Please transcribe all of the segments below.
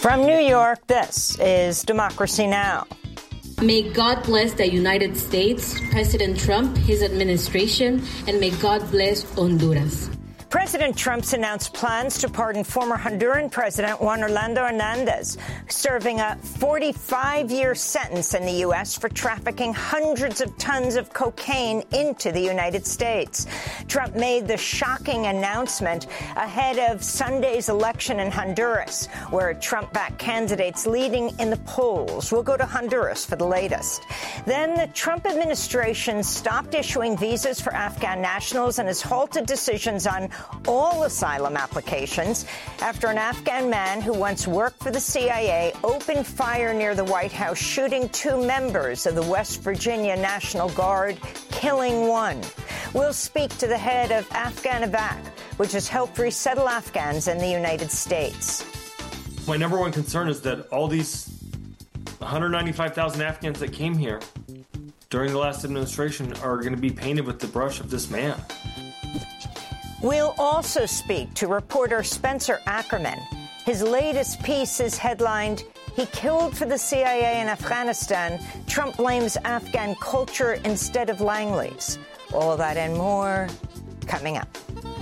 From New York, this is Democracy Now! May God bless the United States, President Trump, his administration, and may God bless Honduras. President Trump's announced plans to pardon former Honduran President Juan Orlando Hernandez, serving a 45-year sentence in the U.S. for trafficking hundreds of tons of cocaine into the United States. Trump made the shocking announcement ahead of Sunday's election in Honduras, where Trump-backed candidates leading in the polls. We'll go to Honduras for the latest. Then the Trump administration stopped issuing visas for Afghan nationals and has halted decisions on all asylum applications after an Afghan man who once worked for the CIA opened fire near the White House, shooting 2 members of the West Virginia National Guard, killing 1. We'll speak to the head of Afghanovac, which has helped resettle Afghans in the United States. My number one concern is that all these 195,000 Afghans that came here during the last administration are going to be painted with the brush of this man. We'll also speak to reporter Spencer Ackerman. His latest piece is headlined, "He Killed for the CIA in Afghanistan. Trump blames Afghan culture instead of Langley's." All that and more coming up.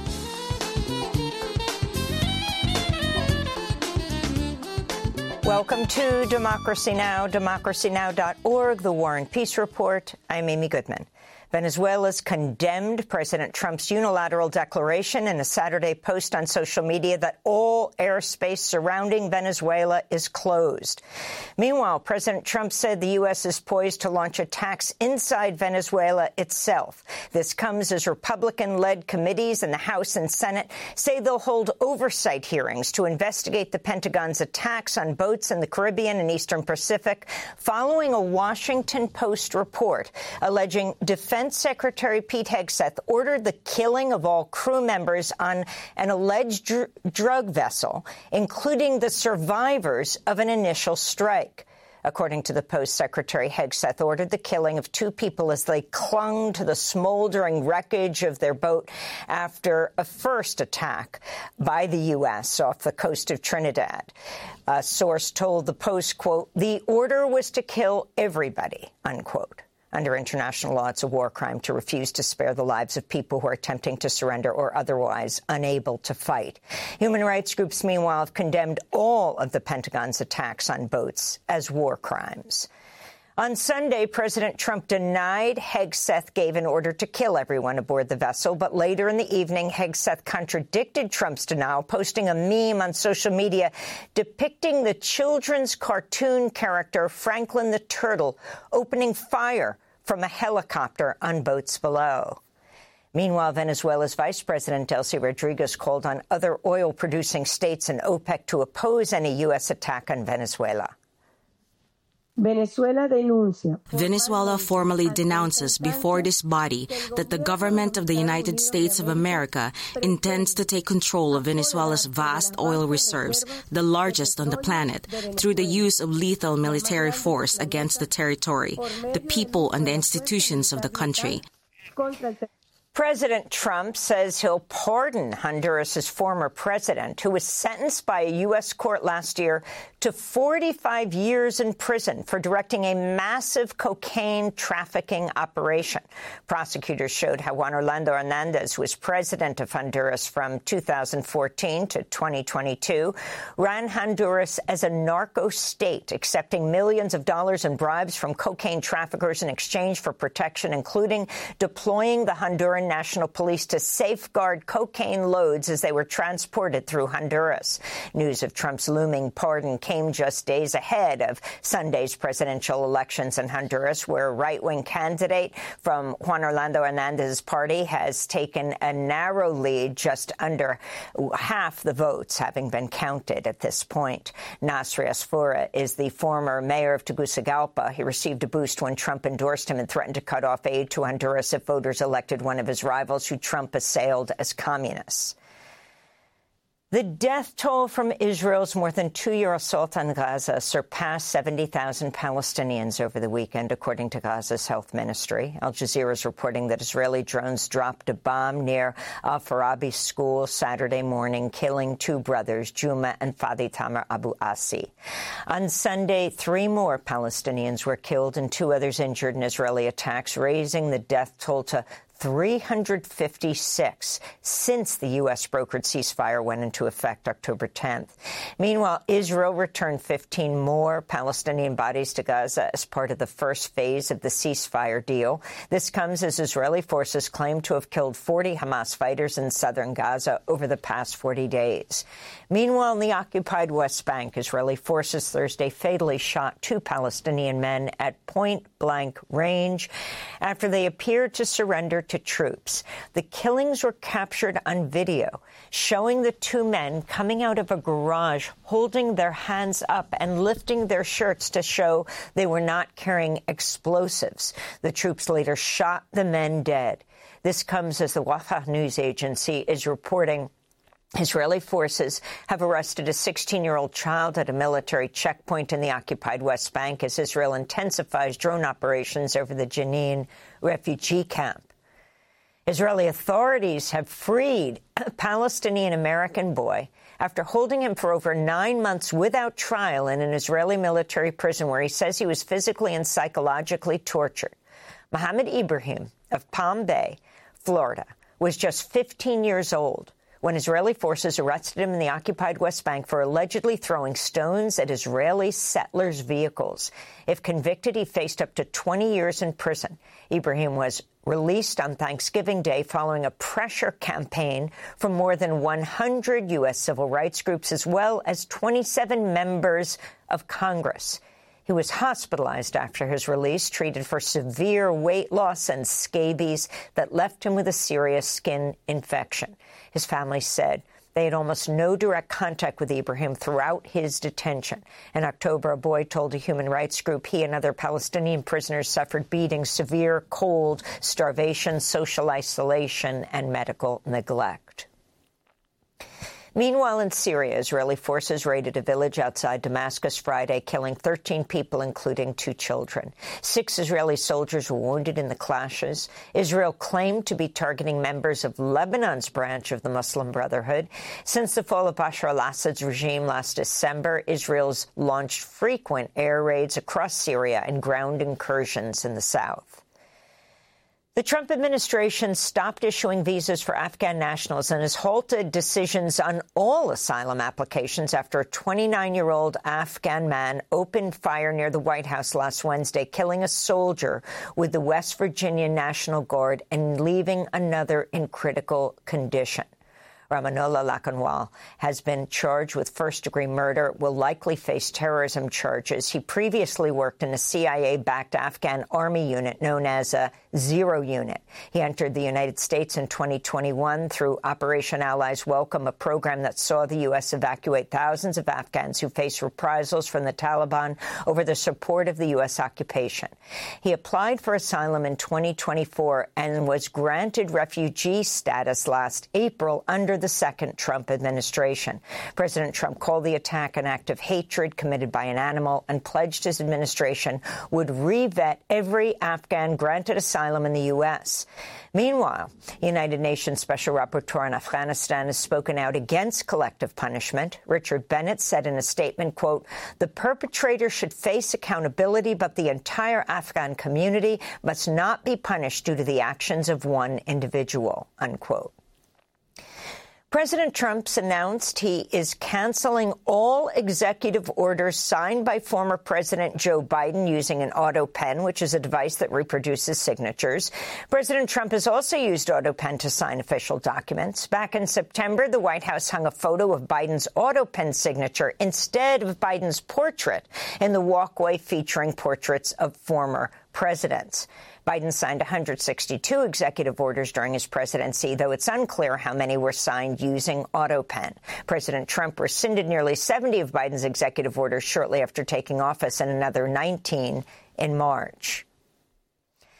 Welcome to Democracy Now!, democracynow.org, The War and Peace Report. I'm Amy Goodman. Venezuela's condemned President Trump's unilateral declaration in a Saturday post on social media that all airspace surrounding Venezuela is closed. Meanwhile, President Trump said the U.S. is poised to launch attacks inside Venezuela itself. This comes as Republican-led committees in the House and Senate say they'll hold oversight hearings to investigate the Pentagon's attacks on boats in the Caribbean and Eastern Pacific, following a Washington Post report alleging Defense Secretary Pete Hegseth ordered the killing of all crew members on an alleged drug vessel, including the survivors of an initial strike. According to the Post, Secretary Hegseth ordered the killing of 2 people as they clung to the smoldering wreckage of their boat after a first attack by the U.S. off the coast of Trinidad. A source told the Post, quote, "The order was to kill everybody," unquote. Under international law, it's a war crime to refuse to spare the lives of people who are attempting to surrender or otherwise unable to fight. Human rights groups, meanwhile, have condemned all of the Pentagon's attacks on boats as war crimes. On Sunday, President Trump denied Hegseth gave an order to kill everyone aboard the vessel, but later in the evening, Hegseth contradicted Trump's denial, posting a meme on social media depicting the children's cartoon character Franklin the Turtle opening fire from a helicopter on boats below. Meanwhile, Venezuela's Vice President Delcy Rodriguez called on other oil-producing states and OPEC to oppose any U.S. attack on Venezuela. Venezuela formally denounces before this body that the government of the United States of America intends to take control of Venezuela's vast oil reserves, the largest on the planet, through the use of lethal military force against the territory, the people, and the institutions of the country. President Trump says he'll pardon Honduras' former president, who was sentenced by a U.S. court last year to 45 years in prison for directing a massive cocaine trafficking operation. Prosecutors showed how Juan Orlando Hernandez, who was president of Honduras from 2014 to 2022, ran Honduras as a narco state, accepting millions of dollars in bribes from cocaine traffickers in exchange for protection, including deploying the Honduran National Police to safeguard cocaine loads as they were transported through Honduras. News of Trump's looming pardon came just days ahead of Sunday's presidential elections in Honduras, where a right-wing candidate from Juan Orlando Hernandez's party has taken a narrow lead, just under half the votes having been counted at this point. Nasri Asfoura is the former mayor of Tegucigalpa. He received a boost when Trump endorsed him and threatened to cut off aid to Honduras if voters elected one of his rivals who Trump assailed as communists. The death toll from Israel's more than 2-year assault on Gaza surpassed 70,000 Palestinians over the weekend, according to Gaza's health ministry. Al Jazeera is reporting that Israeli drones dropped a bomb near Al-Farabi school Saturday morning, killing 2 brothers, Juma and Fadi Tamar Abu Asi. On Sunday, 3 more Palestinians were killed and 2 others injured in Israeli attacks, raising the death toll to 356 since the U.S. brokered ceasefire went into effect October 10th. Meanwhile, Israel returned 15 more Palestinian bodies to Gaza as part of the first phase of the ceasefire deal. This comes as Israeli forces claim to have killed 40 Hamas fighters in southern Gaza over the past 40 days. Meanwhile, in the occupied West Bank, Israeli forces Thursday fatally shot 2 Palestinian men at point-blank range after they appeared to surrender to troops. The killings were captured on video, showing the 2 men coming out of a garage, holding their hands up and lifting their shirts to show they were not carrying explosives. The troops later shot the men dead. This comes as the Wafa news agency is reporting Israeli forces have arrested a 16-year-old child at a military checkpoint in the occupied West Bank as Israel intensifies drone operations over the Jenin refugee camp. Israeli authorities have freed a Palestinian-American boy after holding him for over 9 months without trial in an Israeli military prison where he says he was physically and psychologically tortured. Mohammed Ibrahim of Palm Bay, Florida, was just 15 years old when Israeli forces arrested him in the occupied West Bank for allegedly throwing stones at Israeli settlers' vehicles. If convicted, he faced up to 20 years in prison. Ibrahim was released on Thanksgiving Day following a pressure campaign from more than 100 U.S. civil rights groups, as well as 27 members of Congress. He was hospitalized after his release, treated for severe weight loss and scabies that left him with a serious skin infection. His family said they had almost no direct contact with Ibrahim throughout his detention. In October, a boy told a human rights group he and other Palestinian prisoners suffered beatings, severe cold, starvation, social isolation, and medical neglect. Meanwhile, in Syria, Israeli forces raided a village outside Damascus Friday, killing 13 people, including 2 children. 6 Israeli soldiers were wounded in the clashes. Israel claimed to be targeting members of Lebanon's branch of the Muslim Brotherhood. Since the fall of Bashar al-Assad's regime last December, Israel's launched frequent air raids across Syria and ground incursions in the south. The Trump administration stopped issuing visas for Afghan nationals and has halted decisions on all asylum applications after a 29-year-old Afghan man opened fire near the White House last Wednesday, killing a soldier with the West Virginia National Guard and leaving another in critical condition. Ramanullah Lakanwal has been charged with first-degree murder, will likely face terrorism charges. He previously worked in a CIA-backed Afghan army unit known as a Zero Unit. He entered the United States in 2021 through Operation Allies Welcome, a program that saw the U.S. evacuate thousands of Afghans who face reprisals from the Taliban over the support of the U.S. occupation. He applied for asylum in 2024 and was granted refugee status last April under the second Trump administration. President Trump called the attack an act of hatred committed by an animal and pledged his administration would re-vet every Afghan granted asylum in the U.S. Meanwhile, the United Nations Special Rapporteur on Afghanistan has spoken out against collective punishment. Richard Bennett said in a statement, quote, "The perpetrator should face accountability, but the entire Afghan community must not be punished due to the actions of one individual," unquote. President Trump's announced he is canceling all executive orders signed by former President Joe Biden using an AutoPen, which is a device that reproduces signatures. President Trump has also used AutoPen to sign official documents. Back in September, the White House hung a photo of Biden's AutoPen signature instead of Biden's portrait in the walkway featuring portraits of former presidents. Biden signed 162 executive orders during his presidency, though it's unclear how many were signed using AutoPen. President Trump rescinded nearly 70 of Biden's executive orders shortly after taking office and another 19 in March.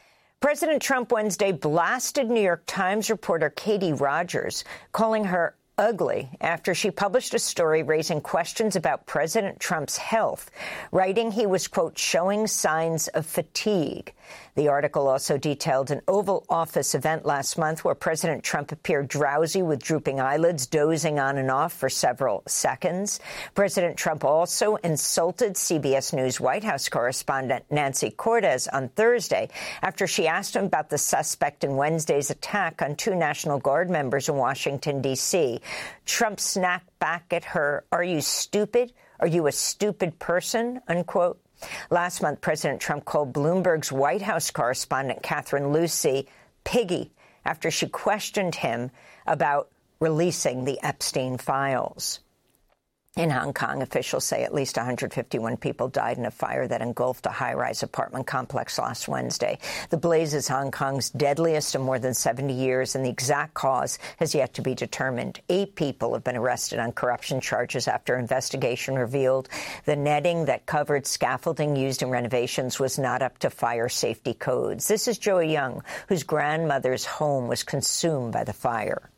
President Trump Wednesday blasted New York Times reporter Katie Rogers, calling her ugly after she published a story raising questions about President Trump's health, writing he was, quote, showing signs of fatigue. The article also detailed an Oval Office event last month where President Trump appeared drowsy with drooping eyelids, dozing on and off for several seconds. President Trump also insulted CBS News White House correspondent Nancy Cortez on Thursday after she asked him about the suspect in Wednesday's attack on 2 National Guard members in Washington, D.C. Trump snapped back at her, "Are you stupid? Are you a stupid person?" unquote. Last month, President Trump called Bloomberg's White House correspondent Catherine Lucey piggy after she questioned him about releasing the Epstein files. In Hong Kong, officials say at least 151 people died in a fire that engulfed a high-rise apartment complex last Wednesday. The blaze is Hong Kong's deadliest in more than 70 years, and the exact cause has yet to be determined. 8 people have been arrested on corruption charges after investigation revealed the netting that covered scaffolding used in renovations was not up to fire safety codes. This is Joey Young, whose grandmother's home was consumed by the fire.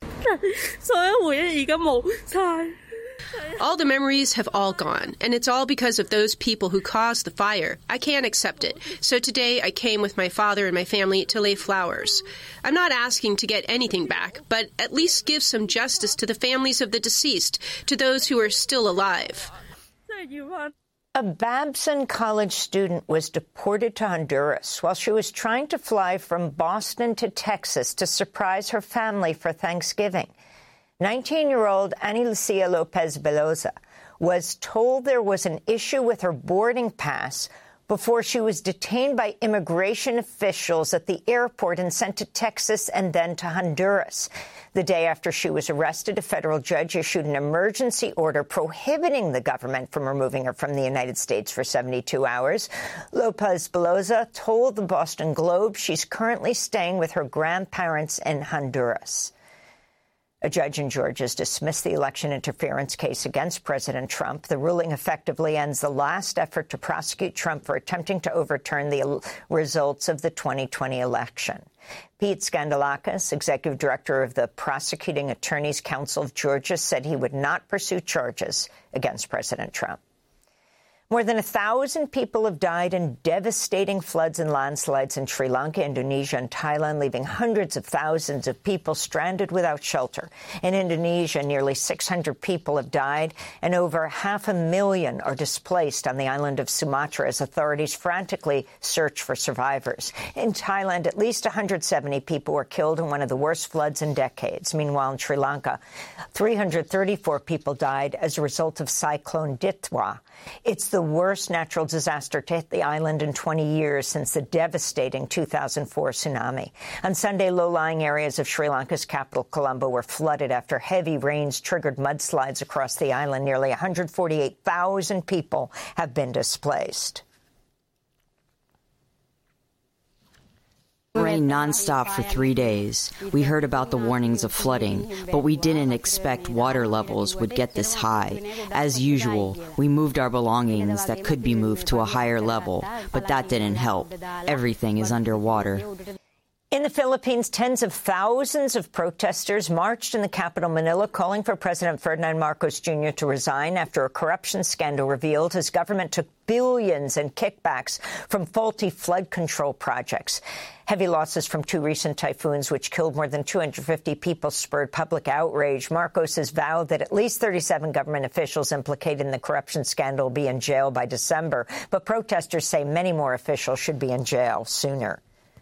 All the memories have all gone, and it's all because of those people who caused the fire. I can't accept it. So today I came with my father and my family to lay flowers. I'm not asking to get anything back, but at least give some justice to the families of the deceased, to those who are still alive. A Babson College student was deported to Honduras while she was trying to fly from Boston to Texas to surprise her family for Thanksgiving. 19-year-old Ani Lucia Lopez Beloza was told there was an issue with her boarding pass before she was detained by immigration officials at the airport and sent to Texas and then to Honduras. The day after she was arrested, a federal judge issued an emergency order prohibiting the government from removing her from the United States for 72 hours. Lopez Beloza told the Boston Globe she's currently staying with her grandparents in Honduras. A judge in Georgia has dismissed the election interference case against President Trump. The ruling effectively ends the last effort to prosecute Trump for attempting to overturn the results of the 2020 election. Pete Skandalakis, executive director of the Prosecuting Attorneys Council of Georgia, said he would not pursue charges against President Trump. More than 1,000 people have died in devastating floods and landslides in Sri Lanka, Indonesia, and Thailand, leaving hundreds of thousands of people stranded without shelter. In Indonesia, nearly 600 people have died, and over 500,000 are displaced on the island of Sumatra as authorities frantically search for survivors. In Thailand, at least 170 people were killed in one of the worst floods in decades. Meanwhile, in Sri Lanka, 334 people died as a result of Cyclone Ditwa. It's the worst natural disaster to hit the island in 20 years since the devastating 2004 tsunami. On Sunday, low-lying areas of Sri Lanka's capital, Colombo, were flooded after heavy rains triggered mudslides across the island. Nearly 148,000 people have been displaced. Rain nonstop for 3 days. We heard about the warnings of flooding, but we didn't expect water levels would get this high. As usual, we moved our belongings that could be moved to a higher level, but that didn't help. Everything is underwater. In the Philippines, tens of thousands of protesters marched in the capital, Manila, calling for President Ferdinand Marcos Jr. to resign after a corruption scandal revealed his government took billions in kickbacks from faulty flood control projects. Heavy losses from 2 recent typhoons, which killed more than 250 people, spurred public outrage. Marcos has vowed that at least 37 government officials implicated in the corruption scandal will be in jail by December. But protesters say many more officials should be in jail sooner.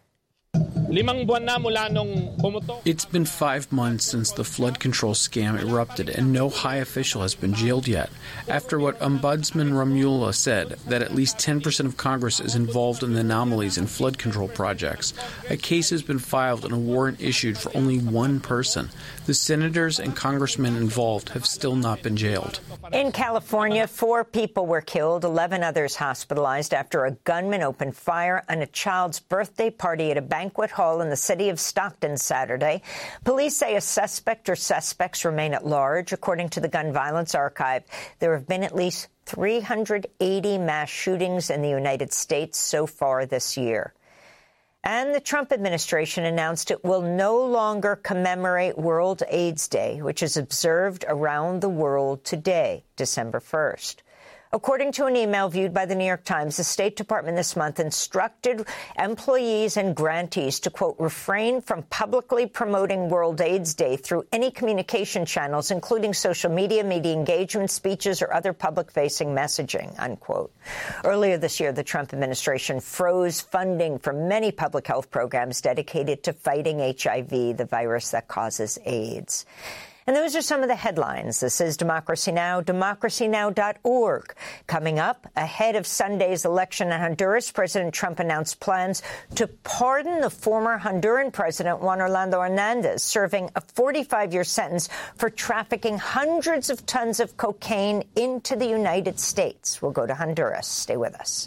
It's been 5 months since the flood control scam erupted, and no high official has been jailed yet. After what Ombudsman Romulo said, that at least 10% of Congress is involved in the anomalies in flood control projects, a case has been filed and a warrant issued for only 1 person. The senators and congressmen involved have still not been jailed. In California, 4 people were killed, 11 others hospitalized after a gunman opened fire on a child's birthday party at a banquet hall in the city of Stockton Saturday. Police say a suspect or suspects remain at large. According to the Gun Violence Archive, there have been at least 380 mass shootings in the United States so far this year. And the Trump administration announced it will no longer commemorate World AIDS Day, which is observed around the world today, December 1st. According to an email viewed by the New York Times, the State Department this month instructed employees and grantees to, quote, refrain from publicly promoting World AIDS Day through any communication channels, including social media, media engagement, speeches, or other public-facing messaging, unquote. Earlier this year, the Trump administration froze funding for many public health programs dedicated to fighting HIV, the virus that causes AIDS. And those are some of the headlines. This is Democracy Now!, democracynow.org. Coming up, ahead of Sunday's election in Honduras, President Trump announced plans to pardon the former Honduran president, Juan Orlando Hernandez, serving a 45-year sentence for trafficking hundreds of tons of cocaine into the United States. We'll go to Honduras. Stay with us.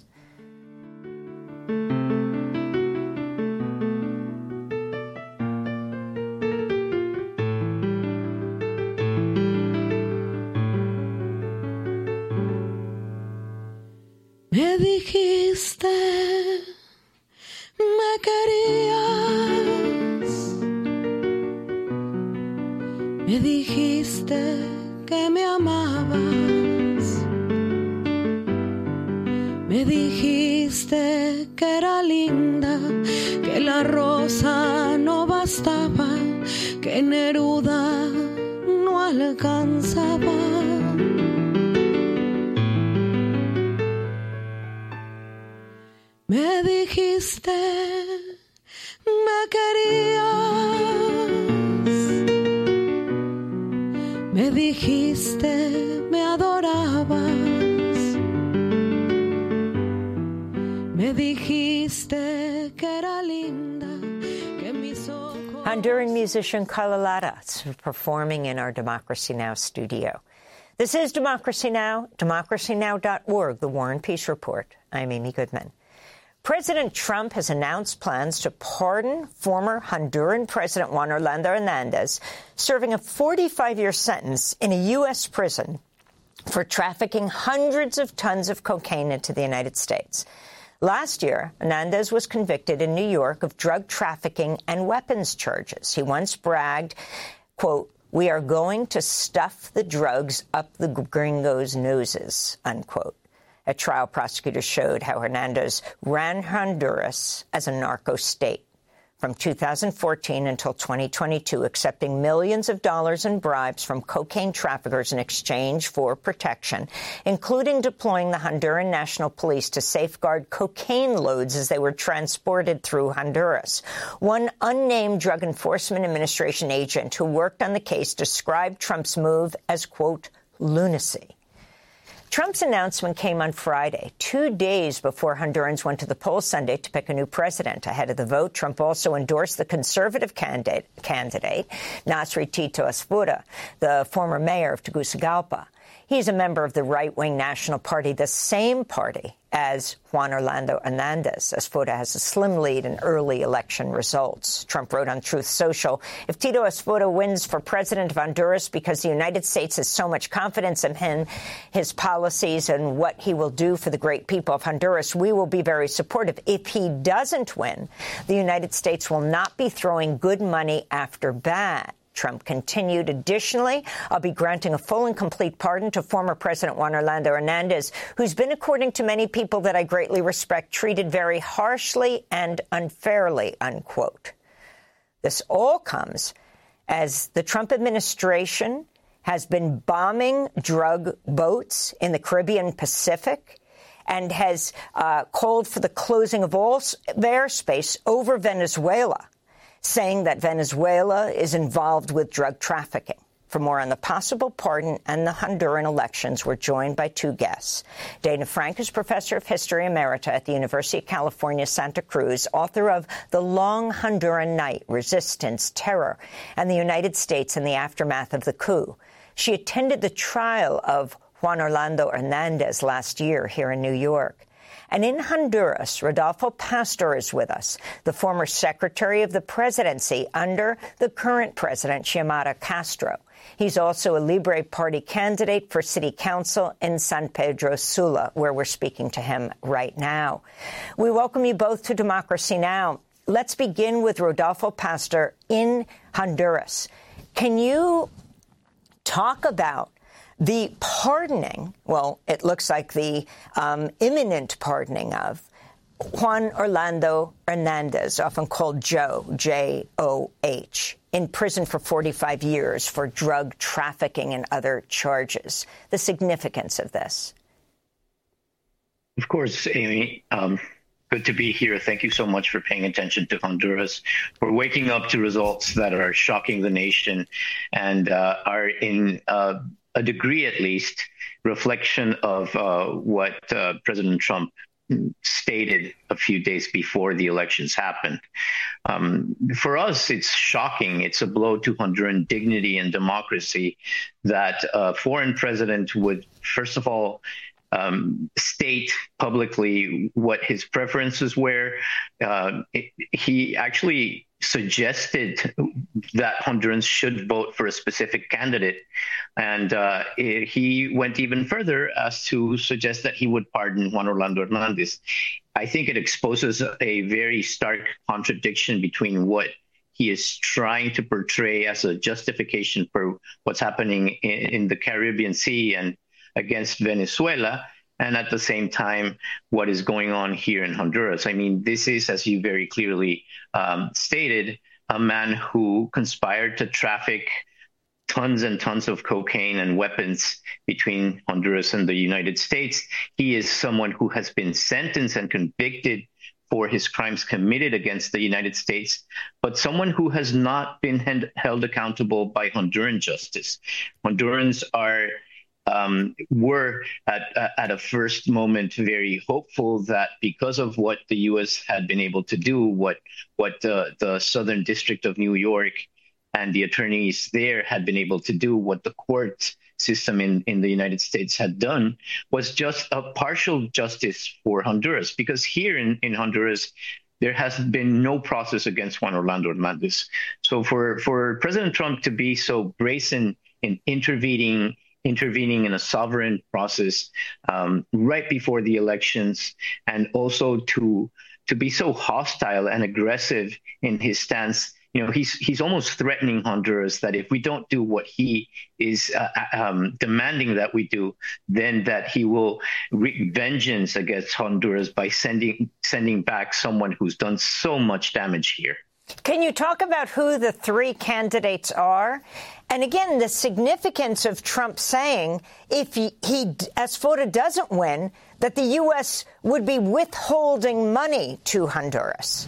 Me dijiste, me querías, me dijiste que me amabas, me dijiste que era linda, que la rosa no bastaba, que Neruda no alcanzaba. Me dijiste, me querías, me dijiste, me adorabas, me dijiste que era linda, que mis ojos... Honduran musician Carla Lara performing in our Democracy Now! Studio. This is Democracy Now!, democracynow.org, the War and Peace Report. I'm Amy Goodman. President Trump has announced plans to pardon former Honduran President Juan Orlando Hernandez, serving a 45-year sentence in a U.S. prison for trafficking hundreds of tons of cocaine into the United States. Last year, Hernandez was convicted in New York of drug trafficking and weapons charges. He once bragged, quote, "We are going to stuff the drugs up the gringos' noses," unquote. At trial, prosecutors showed how Hernandez ran Honduras as a narco state from 2014 until 2022, accepting millions of dollars in bribes from cocaine traffickers in exchange for protection, including deploying the Honduran National Police to safeguard cocaine loads as they were transported through Honduras. One unnamed Drug Enforcement Administration agent who worked on the case described Trump's move as, quote, lunacy. Trump's announcement came on Friday, 2 days before Hondurans went to the polls Sunday to pick a new president. Ahead of the vote, Trump also endorsed the conservative candidate, Nasri Tito Asfura, the former mayor of Tegucigalpa. He's a member of the right-wing National Party, the same party as Juan Orlando Hernandez. Asfura has a slim lead in early election results. Trump wrote on Truth Social, "If Tito Asfura wins for president of Honduras because the United States has so much confidence in him, his policies, and what he will do for the great people of Honduras, we will be very supportive. If he doesn't win, the United States will not be throwing good money after bad." Trump continued. Additionally, I'll be granting a full and complete pardon to former President Juan Orlando Hernandez, who's been, according to many people that I greatly respect, treated very harshly and unfairly, unquote. This all comes as the Trump administration has been bombing drug boats in the Caribbean Pacific and has called for the closing of all airspace over Venezuela, saying that Venezuela is involved with drug trafficking. For more on the possible pardon and the Honduran elections, we're joined by two guests. Dana Frank is professor of history emerita at the University of California, Santa Cruz, author of The Long Honduran Night, Resistance, Terror, and the United States in the Aftermath of the Coup. She attended the trial of Juan Orlando Hernandez last year here in New York. And in Honduras, Rodolfo Pastor is with us, the former secretary of the presidency under the current president, Xiomara Castro. He's also a Libre Party candidate for city council in San Pedro Sula, where we're speaking to him right now. We welcome you both to Democracy Now! let's begin with Rodolfo Pastor in Honduras. Can you talk about the pardoning, well, it looks like the imminent pardoning of Juan Orlando Hernandez, often called Joe, J-O-H, in prison for 45 years for drug trafficking and other charges. The significance of this? Of course, Amy. Good to be here. Thank you so much for paying attention to Honduras. We're waking up to results that are shocking the nation and are in a degree, at least, reflection of what President Trump stated a few days before the elections happened. For us, it's shocking. It's a blow to Honduran dignity and democracy that a foreign president would, first of all, state publicly what his preferences were. He actually suggested that Hondurans should vote for a specific candidate. And he went even further as to suggest that he would pardon Juan Orlando Hernandez. I think it exposes a very stark contradiction between what he is trying to portray as a justification for what's happening in the Caribbean Sea and against Venezuela, and at the same time, what is going on here in Honduras. I mean, this is, as you very clearly stated, a man who conspired to traffic tons and tons of cocaine and weapons between Honduras and the United States. He is someone who has been sentenced and convicted for his crimes committed against the United States, but someone who has not been held accountable by Honduran justice. Hondurans were at a first moment very hopeful that because of what the U.S. had been able to do, what the Southern District of New York and the attorneys there had been able to do, what the court system in the United States had done, was just a partial justice for Honduras. Because here in Honduras, there has been no process against Juan Orlando Hernandez. So for President Trump to be so brazen in intervening in a sovereign process right before the elections, and also to be so hostile and aggressive in his stance. You know, he's almost threatening Honduras that if we don't do what he is demanding that we do, then that he will wreak vengeance against Honduras by sending back someone who's done so much damage here. Can you talk about who the three candidates are? And again, the significance of Trump saying if he Esfora doesn't win, that the U.S. would be withholding money to Honduras.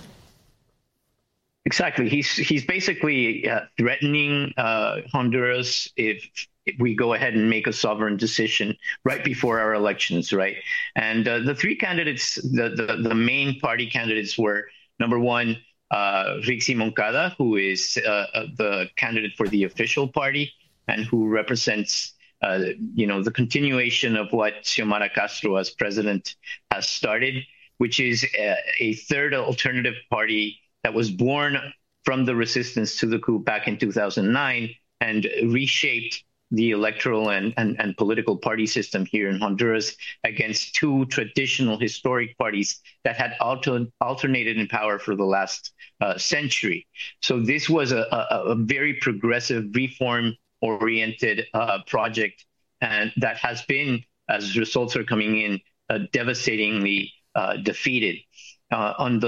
Exactly. He's basically threatening Honduras if we go ahead and make a sovereign decision right before our elections, right? And the three candidates, the main party candidates were, number one, Rixi Moncada, who is the candidate for the official party and who represents, the continuation of what Xiomara Castro as president has started, which is a third alternative party that was born from the resistance to the coup back in 2009 and reshaped the electoral and political party system here in Honduras against two traditional historic parties that had alternated in power for the last century. So this was a very progressive, reform-oriented project, and that has been, as results are coming in, devastatingly defeated. On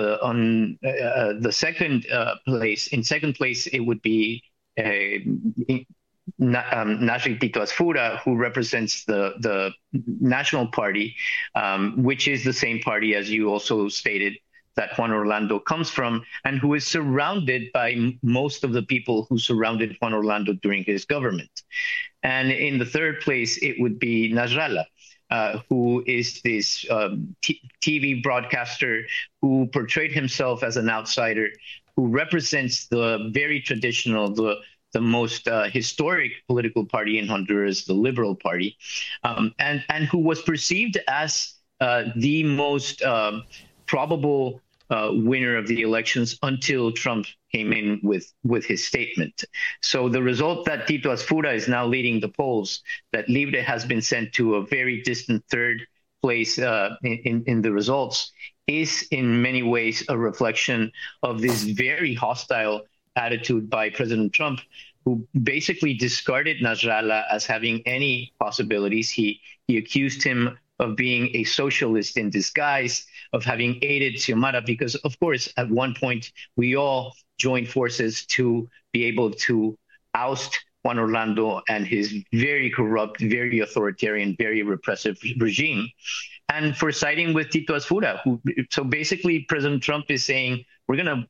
the second place, in second place, it would be Nasri Tito Asfura, who represents the National Party, which is the same party, as you also stated, that Juan Orlando comes from, and who is surrounded by most of the people who surrounded Juan Orlando during his government. And in the third place, it would be Nasrallah, who is this TV broadcaster who portrayed himself as an outsider, who represents the very traditional, the most historic political party in Honduras, the Liberal Party, and who was perceived as the most probable winner of the elections until Trump came in with his statement. So the result that Tito Asfura is now leading the polls, that Libre has been sent to a very distant third, place in the results is in many ways a reflection of this very hostile attitude by President Trump, who basically discarded Nasrallah as having any possibilities. He accused him of being a socialist in disguise, of having aided Xiomara, because, of course, at one point, we all joined forces to be able to oust Juan Orlando and his very corrupt, very authoritarian, very repressive regime, and for siding with Tito Asfura. So basically, President Trump is saying, we're going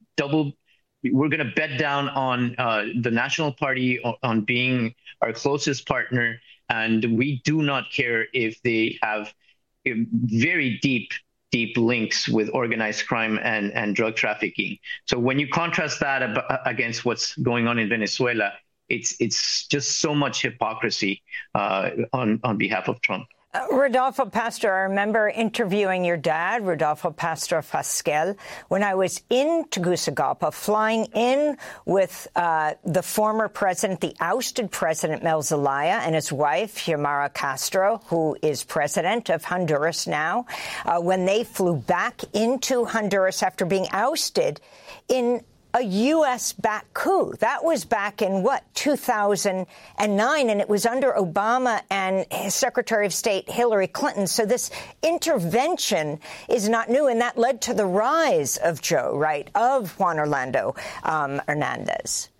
to bet down on the National Party, on being our closest partner, and we do not care if they have very deep links with organized crime and drug trafficking. So when you contrast that against what's going on in Venezuela, it's just so much hypocrisy on behalf of Trump. Rodolfo Pastor, I remember interviewing your dad, Rodolfo Pastor Fasquel, when I was in Tegucigalpa, flying in with the former president, the ousted President Mel Zelaya, and his wife, Xiomara Castro, who is president of Honduras now, when they flew back into Honduras after being ousted in a U.S.-backed coup. That was back in, 2009, and it was under Obama and his Secretary of State Hillary Clinton. So this intervention is not new, and that led to the rise of of Juan Orlando Hernandez.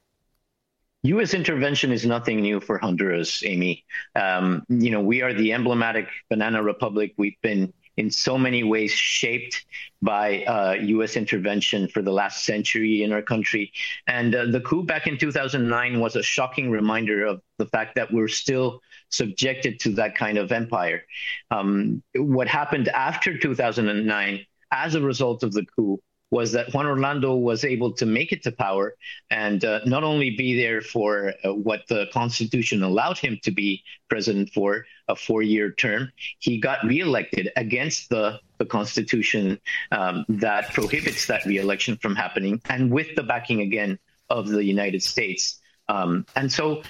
U.S. intervention is nothing new for Honduras, Amy. We are the emblematic banana republic. We've been in so many ways shaped by U.S. intervention for the last century in our country. And the coup back in 2009 was a shocking reminder of the fact that we're still subjected to that kind of empire. What happened after 2009 as a result of the coup was that Juan Orlando was able to make it to power and not only be there for what the Constitution allowed him to be president for, a 4-year term. He got reelected against the Constitution that prohibits that reelection from happening, and with the backing again of the United States. And so,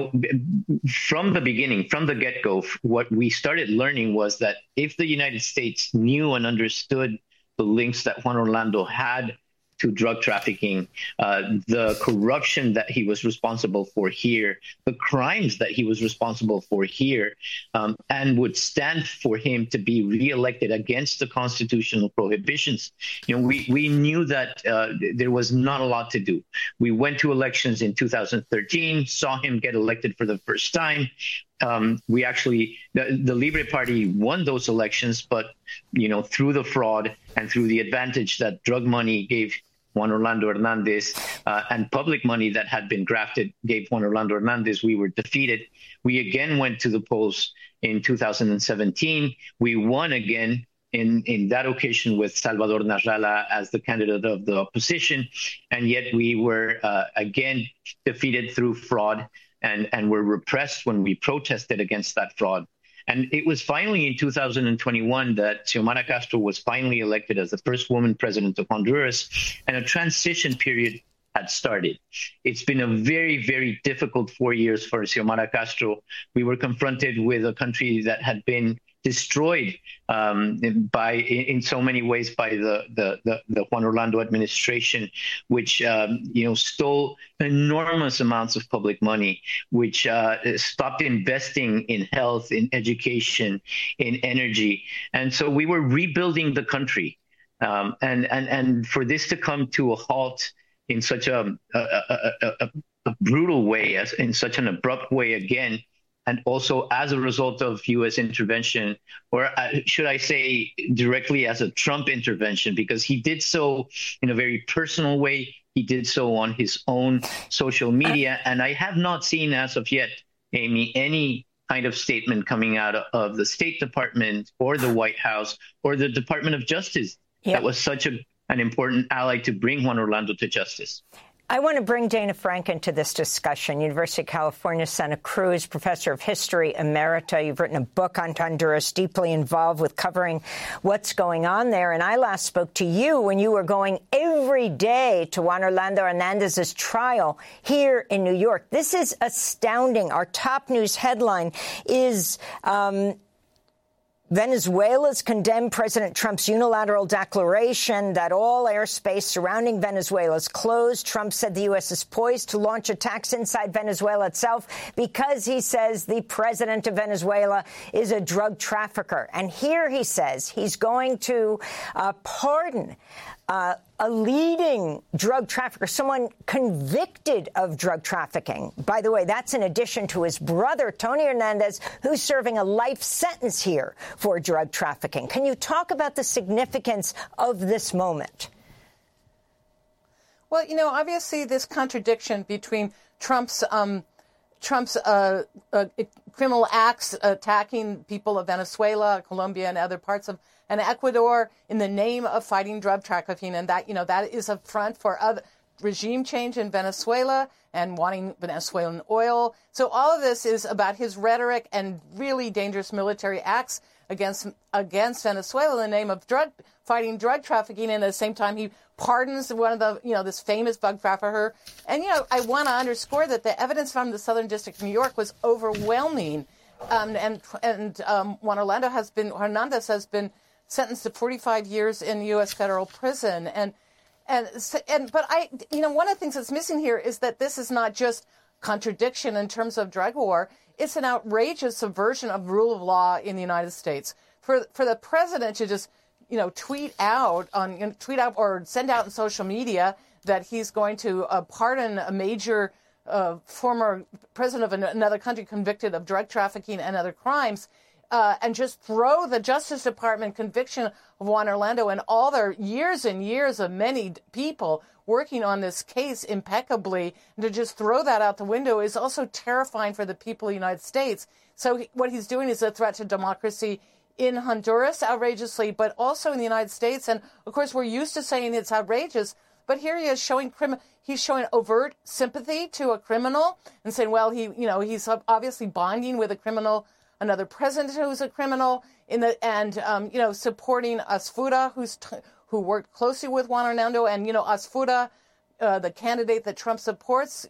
from the beginning, from the get-go, what we started learning was that if the United States knew and understood the links that Juan Orlando had to drug trafficking, the corruption that he was responsible for here, the crimes that he was responsible for here, and would stand for him to be reelected against the constitutional prohibitions. We knew that there was not a lot to do. We went to elections in 2013, saw him get elected for the first time. We actually, the Libre Party won those elections, but, through the fraud and through the advantage that drug money gave Juan Orlando Hernandez and public money that had been grafted gave Juan Orlando Hernandez, we were defeated. We again went to the polls in 2017. We won again in that occasion with Salvador Nasrallah as the candidate of the opposition. And yet we were again defeated through fraud and were repressed when we protested against that fraud. And it was finally in 2021 that Xiomara Castro was finally elected as the first woman president of Honduras, and a transition period had started. It's been a very, very difficult 4 years for Xiomara Castro. We were confronted with a country that had been destroyed in so many ways by the Juan Orlando administration, which stole enormous amounts of public money, which stopped investing in health, in education, in energy, and so we were rebuilding the country, and for this to come to a halt in such a brutal way, in such an abrupt way again. And also as a result of U.S. intervention, or should I say directly as a Trump intervention, because he did so in a very personal way. He did so on his own social media. And I have not seen as of yet, Amy, any kind of statement coming out of the State Department or the White House or the Department of Justice that was such an important ally to bring Juan Orlando to justice. I want to bring Dana Frank into this discussion. University of California, Santa Cruz, professor of history emerita. You've written a book on Honduras, deeply involved with covering what's going on there. And I last spoke to you when you were going every day to Juan Orlando Hernandez's trial here in New York. This is astounding. Our top news headline is Venezuela's condemned President Trump's unilateral declaration that all airspace surrounding Venezuela is closed. Trump said the U.S. is poised to launch attacks inside Venezuela itself because he says the president of Venezuela is a drug trafficker. And here he says he's going to pardon a leading drug trafficker, someone convicted of drug trafficking. By the way, that's in addition to his brother, Tony Hernandez, who's serving a life sentence here for drug trafficking. Can you talk about the significance of this moment? Well, obviously this contradiction between Trump's criminal acts attacking people of Venezuela, Colombia, and other parts of and Ecuador in the name of fighting drug trafficking, and that that is a front for other regime change in Venezuela and wanting Venezuelan oil. So all of this is about his rhetoric and really dangerous military acts against Venezuela in the name of fighting drug trafficking, and at the same time he pardons one of the this famous drug trafficker. And I want to underscore that the evidence from the Southern District of New York was overwhelming, and Juan Hernandez has been sentenced to 45 years in U.S. federal prison. But one of the things that's missing here is that this is not just contradiction in terms of drug war. It's an outrageous subversion of rule of law in the United States. For the president to just tweet out or send out on social media that he's going to pardon a major former president of another country convicted of drug trafficking and other crimes, and just throw the Justice Department conviction of Juan Orlando and all their years and years of many people working on this case impeccably, and to just throw that out the window is also terrifying for the people of the United States. So what he's doing is a threat to democracy in Honduras, outrageously, but also in the United States. And of course, we're used to saying it's outrageous, but here he is showing he's showing overt sympathy to a criminal and saying, well, he's obviously bonding with a criminal, another president who's a criminal, supporting Asfuda, who worked closely with Juan Orlando, and Asfuda, the candidate that Trump supports,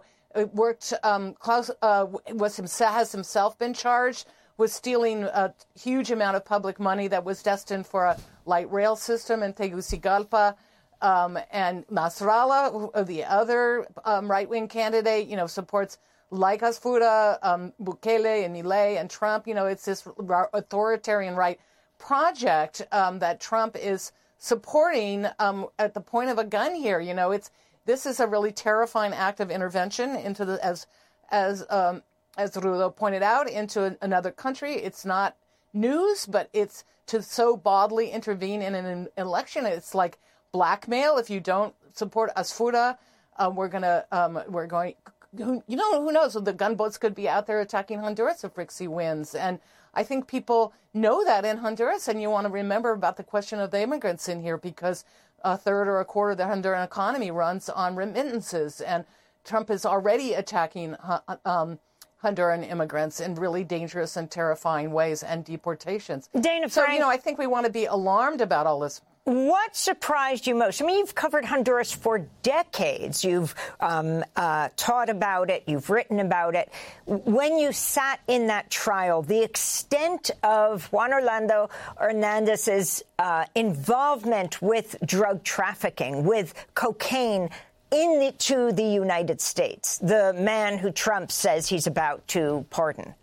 has himself been charged with stealing a huge amount of public money that was destined for a light rail system in Tegucigalpa. And Nasrallah, the other right-wing candidate, supports like Asfuda, Bukele and Milei and Trump. It's this authoritarian right project that Trump is supporting at the point of a gun here. This is a really terrifying act of intervention into the, as Rudo pointed out, into another country. It's not news, but it's to so boldly intervene in an election. It's like blackmail. If you don't support Asfuda, who knows? The gunboats could be out there attacking Honduras if Rixi wins. And I think people know that in Honduras, and you want to remember about the question of the immigrants in here, because a third or a quarter of the Honduran economy runs on remittances, and Trump is already attacking Honduran immigrants in really dangerous and terrifying ways, and deportations. Dana Frank, I think we want to be alarmed about all this. What surprised you most? I mean, you've covered Honduras for decades. You've taught about it. You've written about it. When you sat in that trial, the extent of Juan Orlando Hernandez's involvement with drug trafficking, with cocaine into the United States, the man who Trump says he's about to pardon.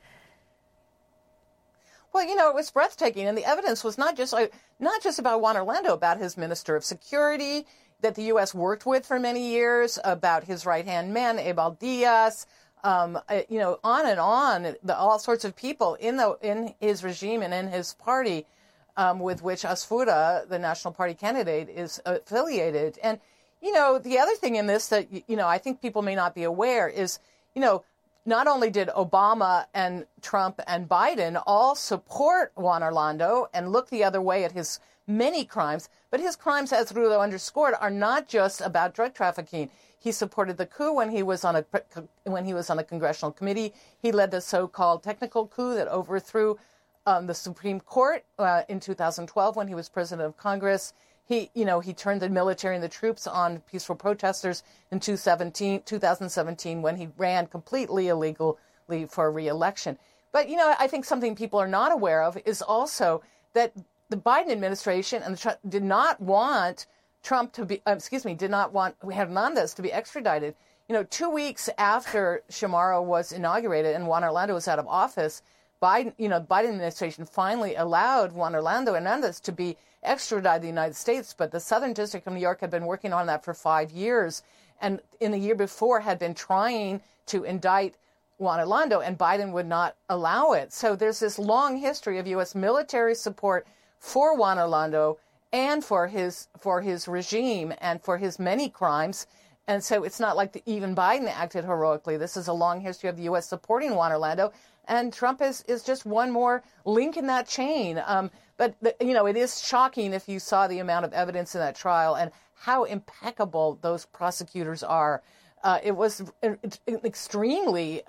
Well, it was breathtaking, and the evidence was not just about Juan Orlando, about his Minister of Security that the U.S. worked with for many years, about his right-hand man, Ebal Diaz, on and on, all sorts of people in his regime and in his party, with which Asfuda, the National Party candidate, is affiliated. And, the other thing in this that, I think people may not be aware is, not only did Obama and Trump and Biden all support Juan Orlando and look the other way at his many crimes, but his crimes, as Rudo underscored, are not just about drug trafficking. He supported the coup when he was on a congressional committee. He led the so-called technical coup that overthrew the Supreme Court in 2012 when he was president of Congress. He turned the military and the troops on peaceful protesters in 2017 when he ran completely illegally for re-election. But, I think something people are not aware of is also that the Biden administration and did not want Hernandez to be extradited. 2 weeks after Chamorro was inaugurated and Juan Orlando was out of office, the Biden administration finally allowed Juan Orlando Hernandez to be extradited to the United States. But the Southern District of New York had been working on that for 5 years, and in the year before had been trying to indict Juan Orlando, and Biden would not allow it. So there's this long history of U.S. military support for Juan Orlando and for his regime and for his many crimes. And so it's not like even Biden acted heroically. This is a long history of the U.S. supporting Juan Orlando, and Trump is just one more link in that chain. But it is shocking if you saw the amount of evidence in that trial and how impeccable those prosecutors are. It was extremely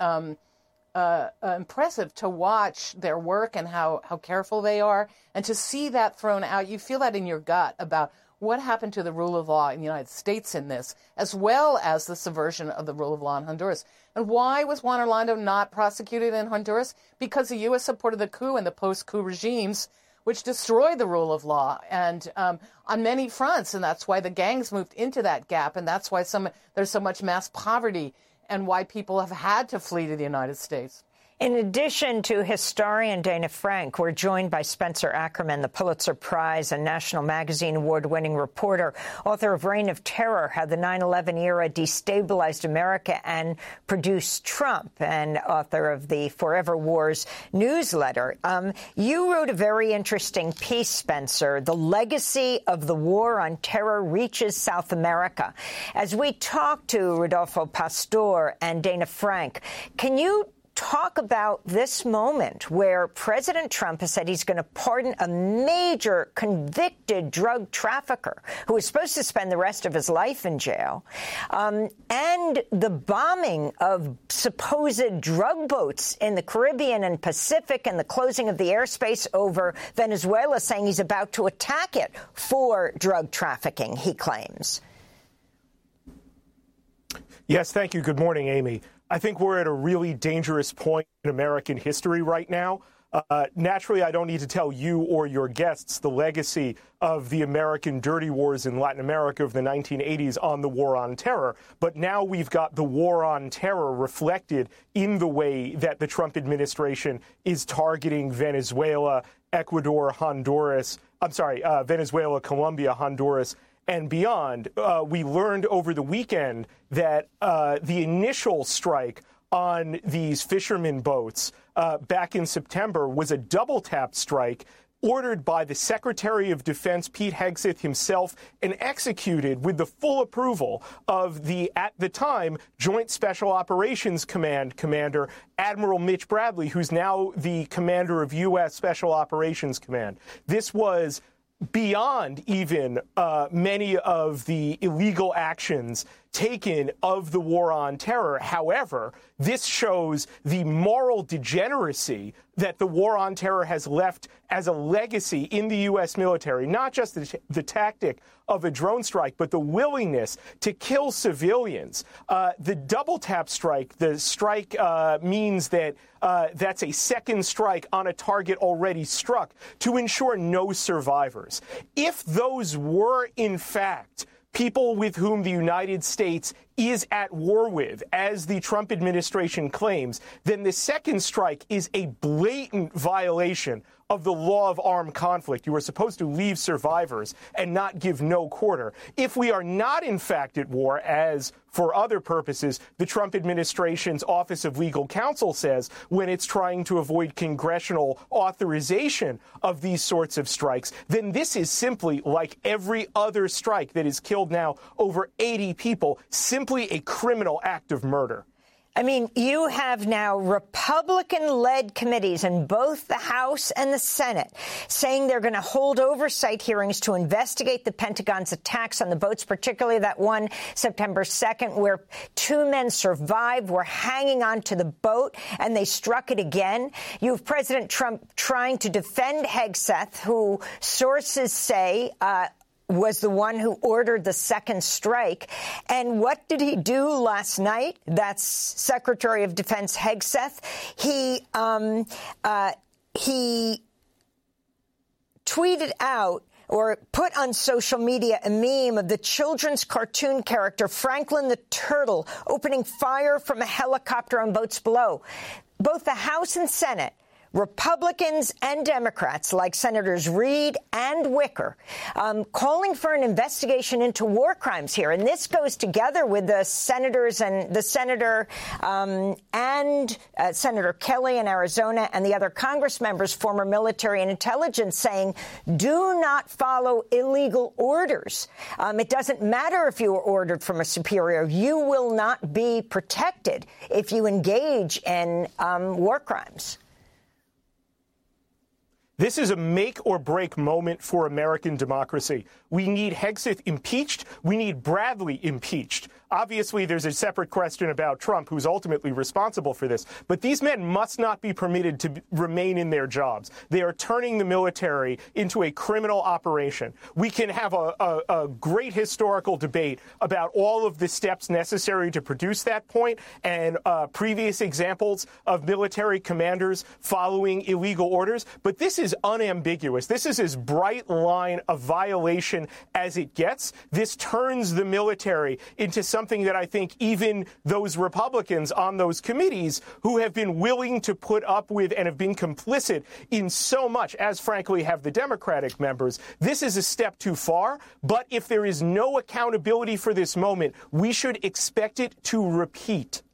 impressive to watch their work and how careful they are. And to see that thrown out, you feel that in your gut about what happened to the rule of law in the United States in this, as well as the subversion of the rule of law in Honduras. And why was Juan Orlando not prosecuted in Honduras? Because the U.S. supported the coup and the post-coup regimes, which destroyed the rule of law and on many fronts. And that's why the gangs moved into that gap. And that's why there's so much mass poverty and why people have had to flee to the United States. In addition to historian Dana Frank, we're joined by Spencer Ackerman, the Pulitzer Prize and National Magazine award-winning reporter, author of Reign of Terror, How the 9/11 Era Destabilized America and Produced Trump, and author of the Forever Wars newsletter. You wrote a very interesting piece, Spencer, The Legacy of the War on Terror Reaches South America. As we talk to Rodolfo Pastor and Dana Frank, can you talk about this moment where President Trump has said he's going to pardon a major convicted drug trafficker who is supposed to spend the rest of his life in jail, and the bombing of supposed drug boats in the Caribbean and Pacific and the closing of the airspace over Venezuela, saying he's about to attack it for drug trafficking, he claims? Yes, thank you. Good morning, Amy. I think we're at a really dangerous point in American history right now. Naturally, I don't need to tell you or your guests the legacy of the American dirty wars in Latin America of the 1980s on the war on terror. But now we've got the war on terror reflected in the way that the Trump administration is targeting Venezuela, Ecuador, Venezuela, Colombia, Honduras, and beyond. We learned over the weekend that the initial strike on these fishermen boats back in September was a double-tap strike ordered by the Secretary of Defense, Pete Hegseth himself, and executed with the full approval of the, at the time, Joint Special Operations Command Commander Admiral Mitch Bradley, who's now the commander of U.S. Special Operations Command. This was beyond even many of the illegal actions taken of the war on terror. However, this shows the moral degeneracy that the war on terror has left as a legacy in the U.S. military, not just the tactic of a drone strike, but the willingness to kill civilians. The double tap strike, the strike means that that's a second strike on a target already struck to ensure no survivors. If those were, in fact, people with whom the United States is at war with, as the Trump administration claims, then the second strike is a blatant violation of the law of armed conflict. You are supposed to leave survivors and not give no quarter. If we are not, in fact, at war, as for other purposes, the Trump administration's Office of Legal Counsel says when it's trying to avoid congressional authorization of these sorts of strikes, then this is simply like every other strike that has killed now over 80 people, simply a criminal act of murder. I mean, you have now Republican-led committees in both the House and the Senate saying they're going to hold oversight hearings to investigate the Pentagon's attacks on the boats, particularly that one September 2nd where two men survived, were hanging onto the boat, and they struck it again. You have President Trump trying to defend Hegseth, who sources say was the one who ordered the second strike. And what did he do last night? That's Secretary of Defense Hegseth. He tweeted out or put on social media a meme of the children's cartoon character Franklin the Turtle opening fire from a helicopter on boats below. Both the House and Senate, Republicans and Democrats, like Senators Reid and Wicker, calling for an investigation into war crimes here. And this goes together with the senators and the Senator Senator Kelly in Arizona and the other Congress members, former military and intelligence, saying, do not follow illegal orders. It doesn't matter if you were ordered from a superior. You will not be protected if you engage in war crimes. This is a make-or-break moment for American democracy. We need Hegseth impeached. We need Bradley impeached. Obviously, there's a separate question about Trump, who's ultimately responsible for this. But these men must not be permitted to remain in their jobs. They are turning the military into a criminal operation. We can have a great historical debate about all of the steps necessary to produce that point and previous examples of military commanders following illegal orders. But this is unambiguous. This is as bright line of violation as it gets. This turns the military into something that I think even those Republicans on those committees who have been willing to put up with and have been complicit in so much, as frankly have the Democratic members, this is a step too far. But if there is no accountability for this moment, we should expect it to repeat.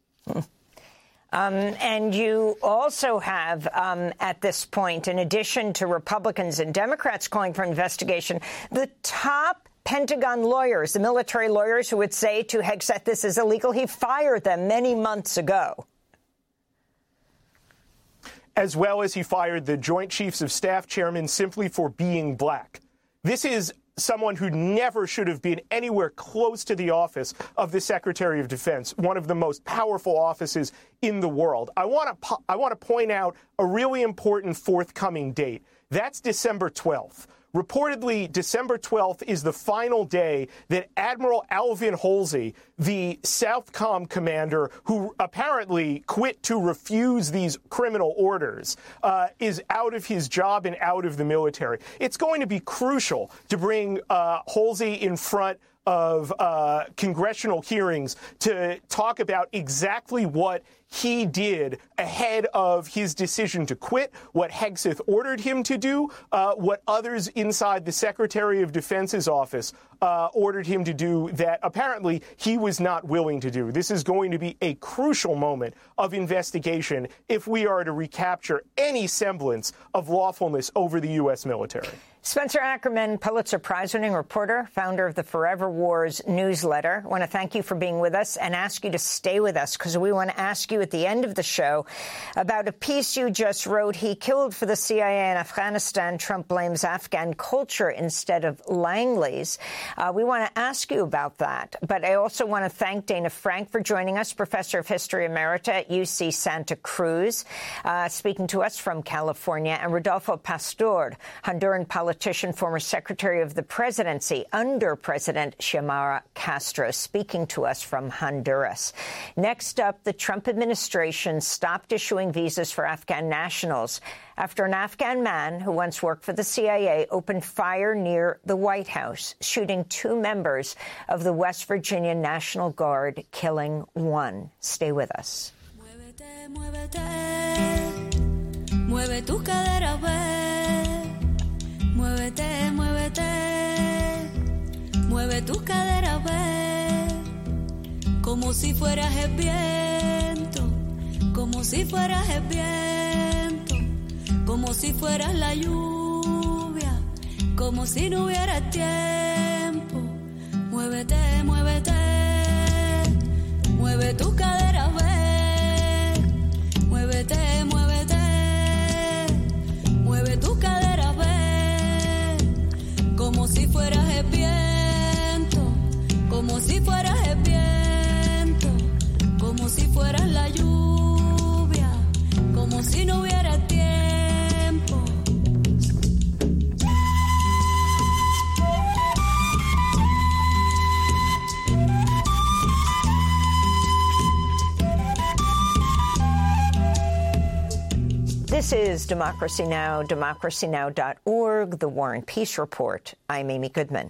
And you also have, at this point, in addition to Republicans and Democrats calling for investigation, the top Pentagon lawyers, the military lawyers who would say to Hegseth this is illegal. He fired them many months ago. As well as he fired the Joint Chiefs of Staff chairman simply for being black. This is someone who never should have been anywhere close to the office of the Secretary of Defense, one of the most powerful offices in the world. I want to point out a really important forthcoming date. That's December 12th. Reportedly, December 12th is the final day that Admiral Alvin Halsey, the Southcom commander who apparently quit to refuse these criminal orders, is out of his job and out of the military. It's going to be crucial to bring Halsey in front of congressional hearings to talk about exactly what he did ahead of his decision to quit, what Hegseth ordered him to do, what others inside the Secretary of Defense's office ordered him to do that apparently he was not willing to do. This is going to be a crucial moment of investigation if we are to recapture any semblance of lawfulness over the U.S. military. Spencer Ackerman, Pulitzer Prize-winning reporter, founder of the Forever Wars newsletter. I want to thank you for being with us and ask you to stay with us because we want to ask you at the end of the show about a piece you just wrote. He killed for the CIA in Afghanistan. Trump blames Afghan culture instead of Langley's. We want to ask you about that. But I also want to thank Dana Frank for joining us, professor of history emerita at UC Santa Cruz, speaking to us from California, and Rodolfo Pastor, Honduran politician, former secretary of the presidency under President Xiomara Castro, speaking to us from Honduras. Next up, the Trump administration stopped issuing visas for Afghan nationals after an Afghan man who once worked for the CIA opened fire near the White House, shooting 2 members of the West Virginia National Guard, killing 1. Stay with us. Muévete, muévete, mueve tu cadera, muévete, muévete, mueve tu cadera, como si fueras el viento, como si fueras el viento, como si fueras la lluvia, como si no hubiera tiempo. Muévete, muévete, mueve tu cadera, muévete, muévete, mueve tu cadera, como si fueras el viento, como si fueras el viento, como si fueras la lluvia, como si no hubiera tiempo. This is Democracy Now!, democracynow.org, The War and Peace Report. I'm Amy Goodman.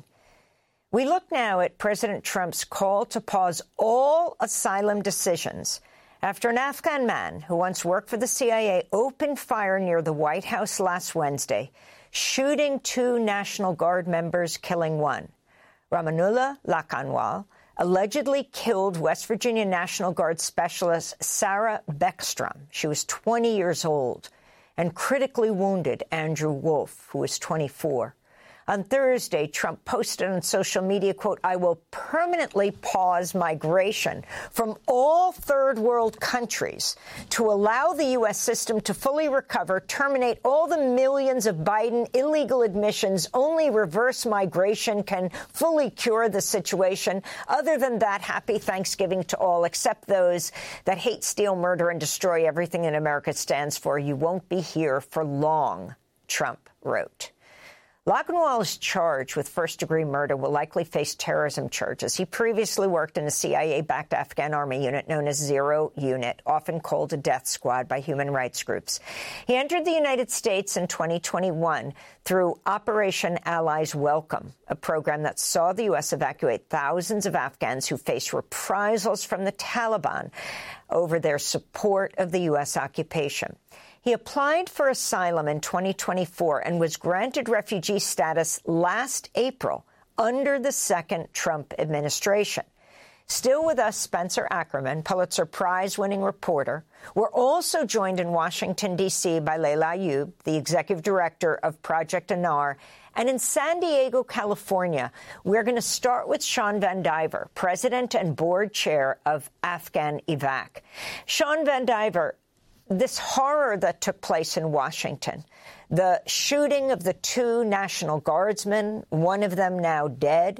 We look now at President Trump's call to pause all asylum decisions after an Afghan man who once worked for the CIA opened fire near the White House last Wednesday, shooting 2 National Guard members, killing 1. Ramanullah Lakanwal allegedly killed West Virginia National Guard specialist Sarah Beckstrom. She was 20 years old, and critically wounded Andrew Wolf, who was 24. On Thursday, Trump posted on social media, quote, "I will permanently pause migration from all third world countries to allow the U.S. system to fully recover, terminate all the millions of Biden illegal admissions. Only reverse migration can fully cure the situation. Other than that, happy Thanksgiving to all, except those that hate, steal, murder, and destroy everything in America stands for. You won't be here for long," Trump wrote. Lakanwal is charged with first-degree murder, will likely face terrorism charges. He previously worked in a CIA-backed Afghan army unit known as Zero Unit, often called a death squad by human rights groups. He entered the United States in 2021 through Operation Allies Welcome, a program that saw the U.S. evacuate thousands of Afghans who face reprisals from the Taliban over their support of the U.S. occupation. He applied for asylum in 2024 and was granted refugee status last April under the second Trump administration. Still with us, Spencer Ackerman, Pulitzer Prize-winning reporter. We're also joined in Washington, D.C. by Layla Ayub, the executive director of Project Anar. And in San Diego, California, we're going to start with Sean Van Diver, president and board chair of Afghan Evac. Sean Van Diver, this horror that took place in Washington, the shooting of the 2 National Guardsmen, one of them now dead.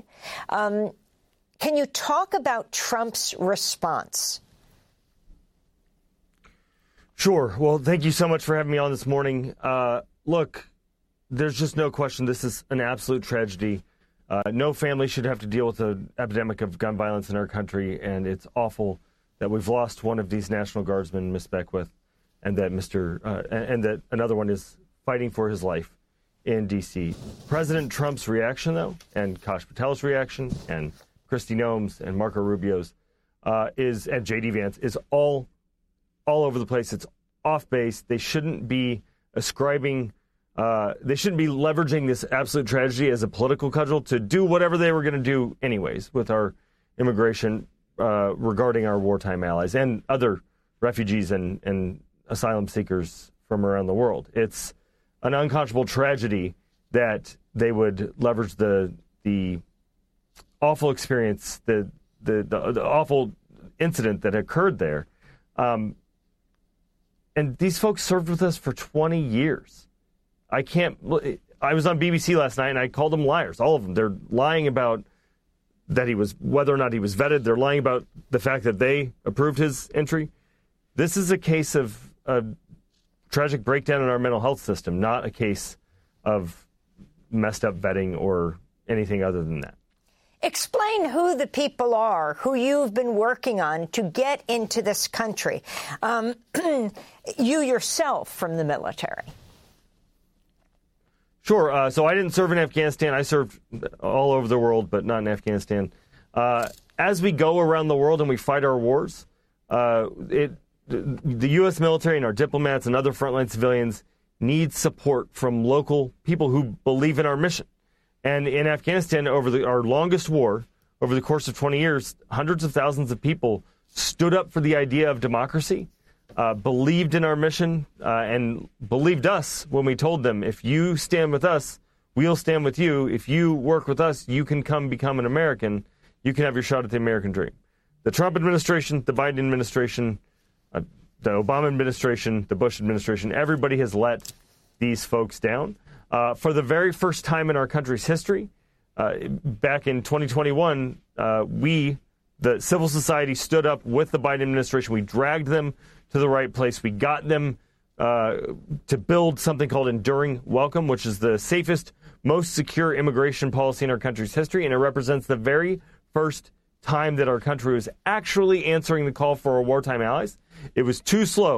Can you talk about Trump's response? Sure. Well, thank you so much for having me on this morning. Look, there's just no question this is an absolute tragedy. No family should have to deal with an epidemic of gun violence in our country, and it's awful that we've lost one of these National Guardsmen, Miss Beckwith, and that that another one is fighting for his life in D.C. President Trump's reaction, though, and Kash Patel's reaction, and Kristi Noem's and Marco Rubio's, and J.D. Vance is all over the place. It's off base. They shouldn't be ascribing. They shouldn't be leveraging this absolute tragedy as a political cudgel to do whatever they were going to do anyways with our immigration regarding our wartime allies and other refugees and asylum seekers from around the world. It's an unconscionable tragedy that they would leverage the awful experience, the awful incident that occurred there. And these folks served with us for 20 years. I was on BBC last night and I called them liars, all of them. They're lying about whether or not he was vetted. They're lying about the fact that they approved his entry. This is a case of a tragic breakdown in our mental health system, not a case of messed up vetting or anything other than that. Explain who the people are who you've been working on to get into this country. You yourself from the military. Sure. So I didn't serve in Afghanistan. I served all over the world, but not in Afghanistan. As we go around the world and we fight our wars, the U.S. military and our diplomats and other frontline civilians need support from local people who believe in our mission. And in Afghanistan, over our longest war, over the course of 20 years, hundreds of thousands of people stood up for the idea of democracy, believed in our mission, and believed us when we told them, if you stand with us, we'll stand with you. If you work with us, you can come become an American. You can have your shot at the American dream. The Trump administration, the Biden administration, the Obama administration, the Bush administration, everybody has let these folks down. For the very first time in our country's history, back in 2021, the civil society, stood up with the Biden administration. We dragged them to the right place. We got them to build something called Enduring Welcome, which is the safest, most secure immigration policy in our country's history, and it represents the very first time that our country was actually answering the call for our wartime allies. It was too slow,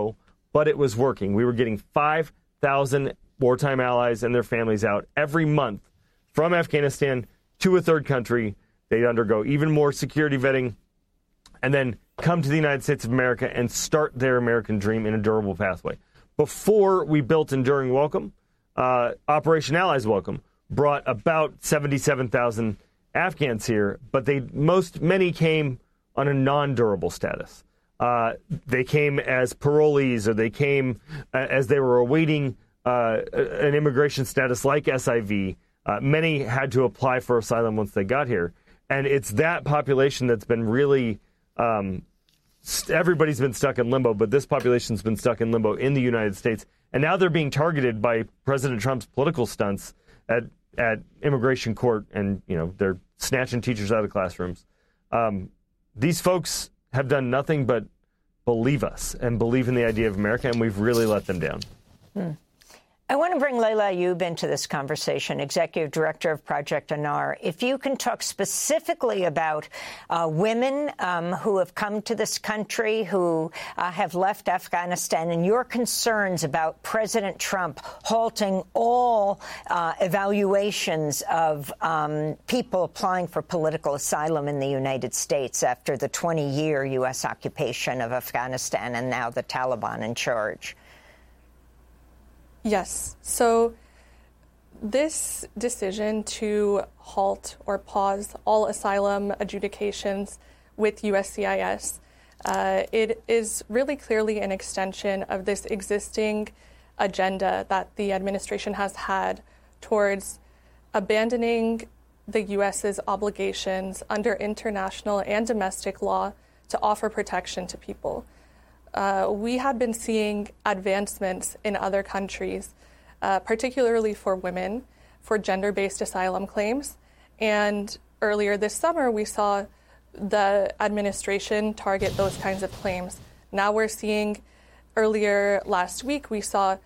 but it was working. We were getting 5,000 wartime allies and their families out every month from Afghanistan to a third country. They'd undergo even more security vetting and then come to the United States of America and start their American dream in a durable pathway. Before we built Enduring Welcome, Operation Allies Welcome brought about 77,000 Afghans here, but many came on a non-durable status. They came as parolees, or they came as they were awaiting an immigration status like SIV. Many had to apply for asylum once they got here. And it's that population that's been really, everybody's been stuck in limbo, but this population's been stuck in limbo in the United States. And now they're being targeted by President Trump's political stunts at immigration court, and, they're snatching teachers out of classrooms. These folks have done nothing but believe us and believe in the idea of America, and we've really let them down. I want to bring Layla Ayub into this conversation, Executive Director of Project Anar. If you can talk specifically about women who have come to this country, who have left Afghanistan, and your concerns about President Trump halting all evaluations of people applying for political asylum in the United States after the 20-year U.S. occupation of Afghanistan and now the Taliban in charge. Yes. So this decision to halt or pause all asylum adjudications with USCIS, it is really clearly an extension of this existing agenda that the administration has had towards abandoning the U.S.'s obligations under international and domestic law to offer protection to people. We had been seeing advancements in other countries, particularly for women, for gender-based asylum claims. And earlier this summer, we saw the administration target those kinds of claims. Now we're seeing, earlier last week, we saw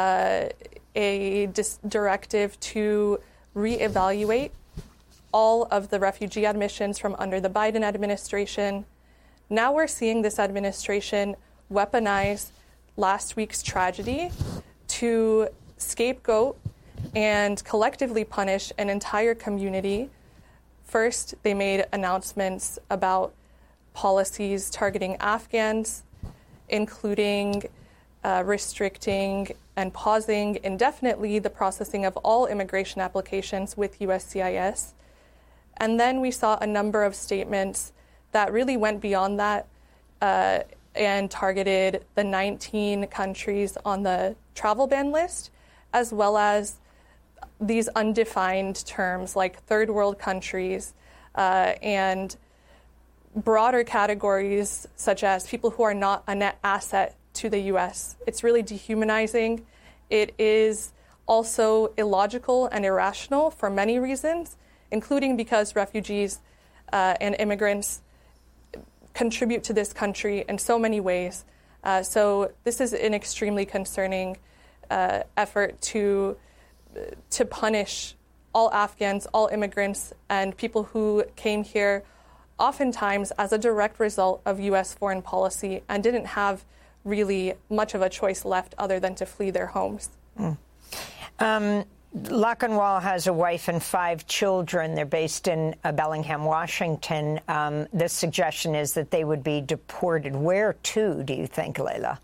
a directive to reevaluate all of the refugee admissions from under the Biden administration. Now we're seeing this administration weaponize last week's tragedy to scapegoat and collectively punish an entire community. First, they made announcements about policies targeting Afghans, including restricting and pausing indefinitely the processing of all immigration applications with USCIS. And then we saw a number of statements that really went beyond that and targeted the 19 countries on the travel ban list, as well as these undefined terms like third world countries and broader categories such as people who are not a net asset to the U.S. It's really dehumanizing. It is also illogical and irrational for many reasons, including because refugees and immigrants contribute to this country in so many ways. So this is an extremely concerning effort to punish all Afghans, all immigrants, and people who came here oftentimes as a direct result of U.S. foreign policy and didn't have really much of a choice left other than to flee their homes. Lochinwall has a wife and 5 children. They're based in Bellingham, Washington. The suggestion is that they would be deported. Where to, do you think, Layla?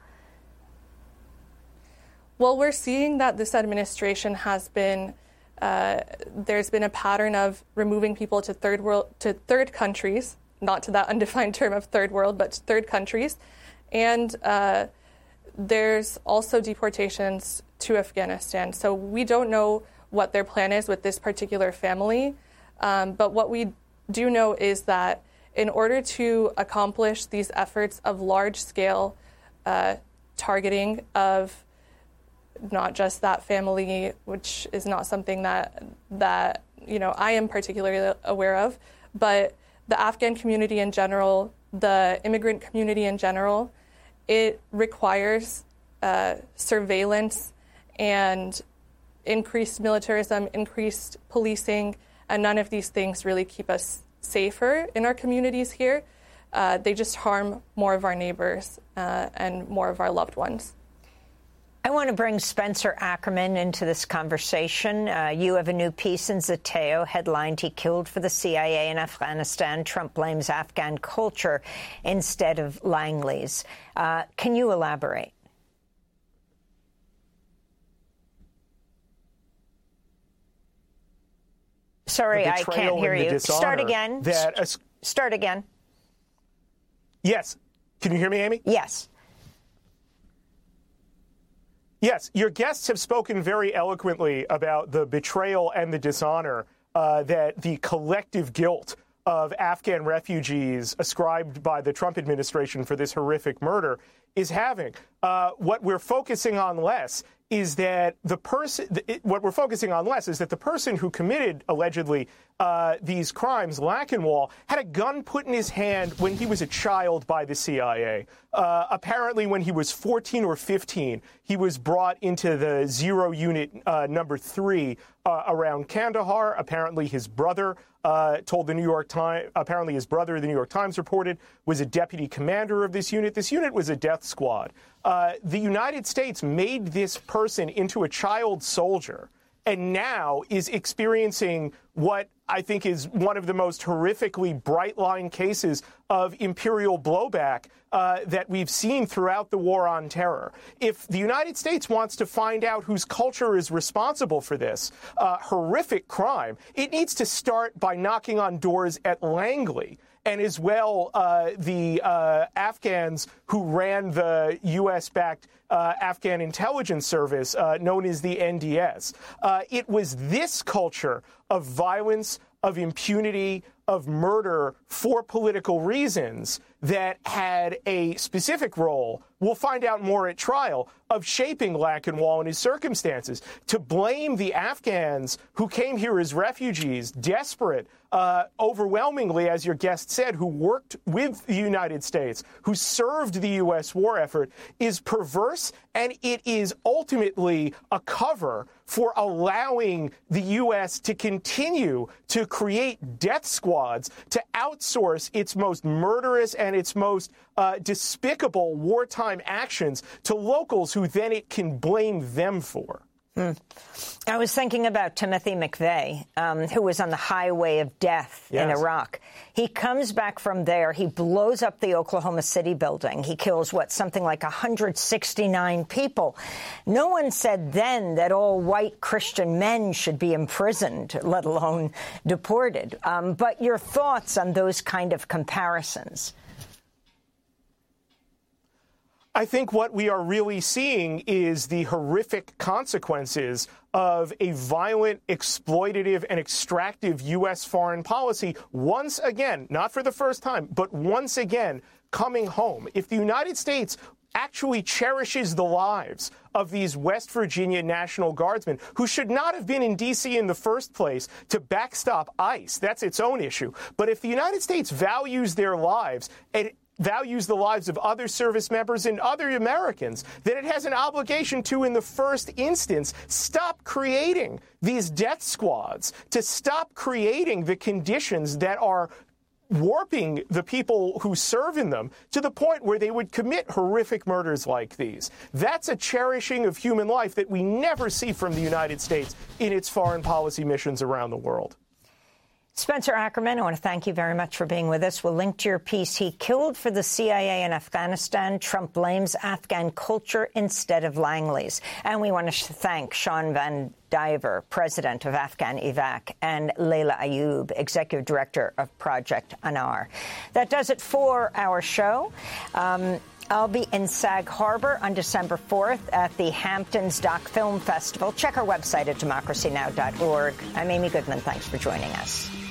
Well, we're seeing that this administration has been, there's been a pattern of removing people to third countries, not to that undefined term of third world, but third countries. And there's also deportations to Afghanistan. So we don't know what their plan is with this particular family. But what we do know is that in order to accomplish these efforts of large-scale targeting of not just that family, which is not something that I am particularly aware of, but the Afghan community in general, the immigrant community in general, it requires surveillance and increased militarism, increased policing, and none of these things really keep us safer in our communities here. They just harm more of our neighbors and more of our loved ones. I want to bring Spencer Ackerman into this conversation. You have a new piece in Zeteo headlined, "He Killed for the CIA in Afghanistan. Trump blames Afghan culture instead of Langley's." Can you elaborate? Sorry, I can't hear you. Start again. Start again. Yes. Can you hear me, Amy? Yes. Yes, your guests have spoken very eloquently about the betrayal and the dishonor that the collective guilt of Afghan refugees ascribed by the Trump administration for this horrific murder is having. What we're focusing on less is that the person who committed allegedly these crimes, Lachenwall, had a gun put in his hand when he was a child by the CIA. Apparently, when he was 14 or 15, he was brought into the Zero Unit number 3 around Kandahar. Apparently, his brother told the New York Times. Apparently, his brother, the New York Times reported, was a deputy commander of this unit. This unit was a death squad. The United States made this person into a child soldier and now is experiencing what I think is one of the most horrifically bright-line cases of imperial blowback that we've seen throughout the war on terror. If the United States wants to find out whose culture is responsible for this horrific crime, it needs to start by knocking on doors at Langley. And as well, the Afghans who ran the U.S.-backed Afghan intelligence service known as the NDS. It was this culture of violence, of impunity, of murder for political reasons that had a specific role, we'll find out more at trial, of shaping Lachenwall and his circumstances. To blame the Afghans who came here as refugees, desperate, overwhelmingly, as your guest said, who worked with the United States, who served the U.S. war effort, is perverse, and it is ultimately a cover for allowing the U.S. to continue to create death squads, to outsource its most murderous and its most despicable wartime actions to locals who then it can blame them for. I was thinking about Timothy McVeigh, who was on the highway of death in Iraq. He comes back from there. He blows up the Oklahoma City building. He kills, something like 169 people. No one said then that all white Christian men should be imprisoned, let alone deported. But your thoughts on those kind of comparisons? I think what we are really seeing is the horrific consequences of a violent, exploitative, and extractive U.S. foreign policy once again, not for the first time, but once again, coming home. If the United States actually cherishes the lives of these West Virginia National Guardsmen who should not have been in D.C. in the first place to backstop ICE, that's its own issue. But if the United States values their lives and values the lives of other service members and other Americans, then it has an obligation to, in the first instance, stop creating these death squads, to stop creating the conditions that are warping the people who serve in them to the point where they would commit horrific murders like these. That's a cherishing of human life that we never see from the United States in its foreign policy missions around the world. Spencer Ackerman, I want to thank you very much for being with us. We'll link to your piece, "He Killed for the CIA in Afghanistan. Trump blames Afghan culture instead of Langley's." And we want to thank Sean Van Diver, president of Afghan Evac, and Layla Ayub, executive director of Project Anar. That does it for our show. I'll be in Sag Harbor on December 4th at the Hamptons Doc Film Festival. Check our website at democracynow.org. I'm Amy Goodman. Thanks for joining us.